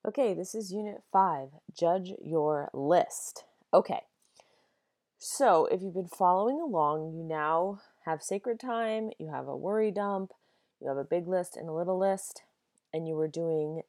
Okay, this is Unit 5, Judge Your List. Okay, so if you've been following along, you now have sacred time, you have a worry dump, you have a big list and a little list, and you were doing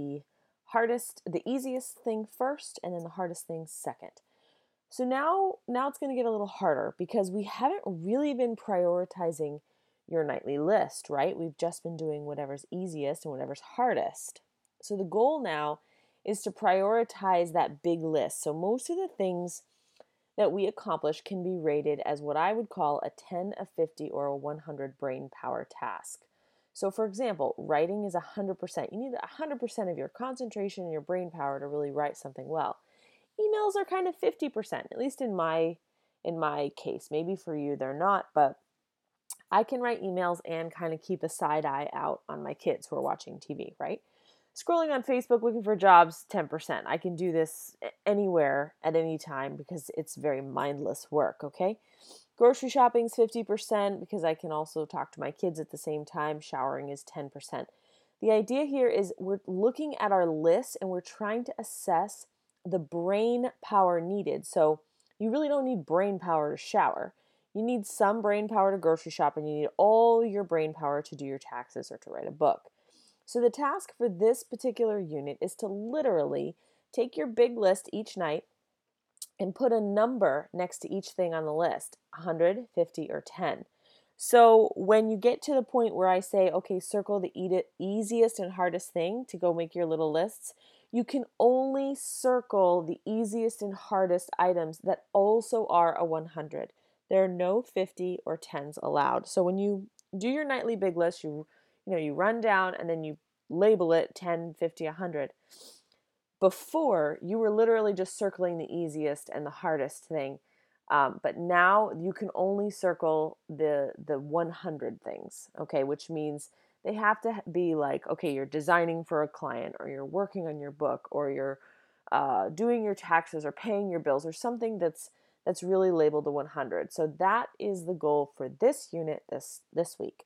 the easiest thing first, and then the hardest thing second. So now it's going to get a little harder because we haven't really been prioritizing your nightly list, right? We've just been doing whatever's easiest and whatever's hardest. So the goal now is to prioritize that big list. So most of the things that we accomplish can be rated as what I would call a 10, a 50, or a 100 brain power task. So, for example, writing is 100%. You need 100% of your concentration and your brain power to really write something well. Emails are kind of 50%, at least in my case. Maybe for you they're not, but I can write emails and kind of keep a side eye out on my kids who are watching TV, right? Scrolling on Facebook looking for jobs, 10%. I can do this anywhere at any time because it's very mindless work, okay? Grocery shopping's 50% because I can also talk to my kids at the same time. Showering is 10%. The idea here is we're looking at our list and we're trying to assess the brain power needed. So you really don't need brain power to shower. You need some brain power to grocery shop, and you need all your brain power to do your taxes or to write a book. So the task for this particular unit is to literally take your big list each night and put a number next to each thing on the list, 100, 50, or 10. So when you get to the point where I say, okay, circle the easiest and hardest thing to go make your little lists, you can only circle the easiest and hardest items that also are a 100. There are no 50 or 10s allowed. So when you do your nightly big list, you run down and then you label it 10, 50, 100. Before, you were literally just circling the easiest and the hardest thing. But now you can only circle the 100 things, okay, which means they have to be like, okay, you're designing for a client, or you're working on your book, or you're doing your taxes or paying your bills, or something that's really labeled the 100. So that is the goal for this unit this week.